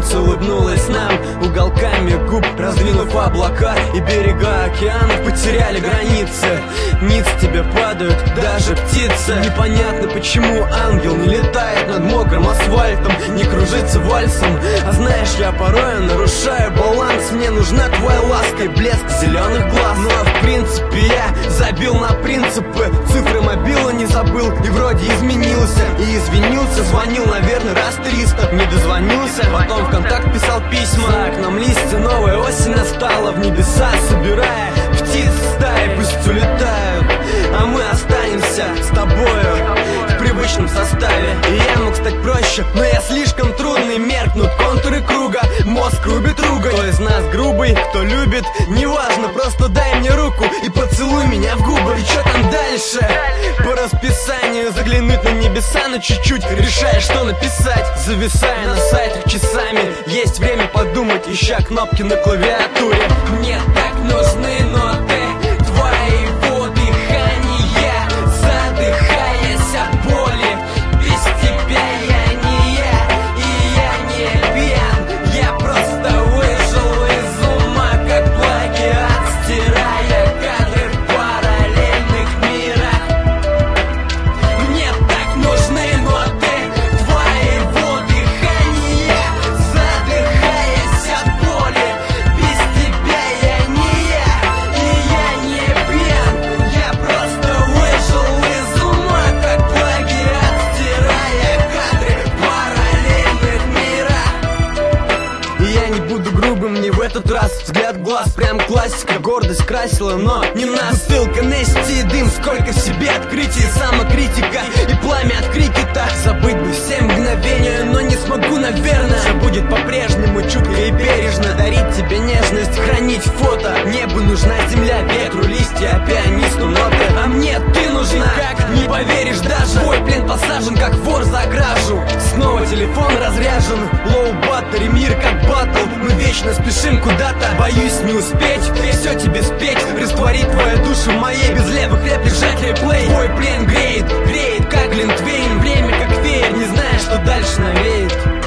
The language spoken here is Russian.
солнце улыбнулось нам уголками губ, раздвинув облака, и берега океанов потеряли границы. Ниц тебе падают даже птицы. Непонятно, почему ангел не летает над мокрым асфальтом, не кружится вальсом. А знаешь, я порой нарушаю баланс. Мне нужна твоя ласка и блеск зеленых глаз. Ну а в принципе я забил на принципы. Цифры мобила не забыл и вроде изменился. И извинился, звонил, наверное, раз 300. Не дозвонился, потом в контакт писал письма. За окном листья, новая осень настала. В небеса собирая птиц стаи, пусть улетают, а мы останемся с тобою в привычном составе. И я мог стать проще, но я слишком трудный. Меркнут контуры круга, мозг рубит ругань. Кто из нас грубый, кто любит, неважно, просто дай мне руку и поцелуй меня в губы. И чё там дальше? По расписанию заглянуть на небеса, но чуть-чуть решаешь, что написать. Зависая на сайтах часами, есть время подумать, ища кнопки на клавиатуре. Мне так нужны ноты твоего дыхания, задыхаясь от боли. Без тебя я не я, и я не пьян. Я просто выжил из ума, как плагиат, стирая кадры в параллельных мирах. Мне так нужны ноты твоего дыхания, задыхаясь от боли. Без тебя я не я, и я не пьян. Я просто выжил из ума, как плагиат, стирая кадры в параллельных мирах. И я не буду грубым не в этот раз. Взгляд в глаз, прям классика, гордость красила, но не нас. Бутылка Нести и дым, сколько в себе открытий, самокритика и пламя от крикета. Забыть бы все мгновения, но не смогу, наверное. Все будет по-прежнему, чутко и бережно. Дарить тебе нежность, хранить фото. Небу нужна земля, ветру листья, пианисту ноты. А мне ты нужна, как не поверишь даже. Твой плен посажен, как вор за кражу. Снова телефон разряжен, лоу баттери, мир как баттл. Мы вечно спешим куда-то, боюсь не успеть все тебе спеть, растворить твою душу в моей. Без левых реплик жать реплей. Твой плен греет, греет, как глинтвейн. Время как веер, не зная, что дальше навеет.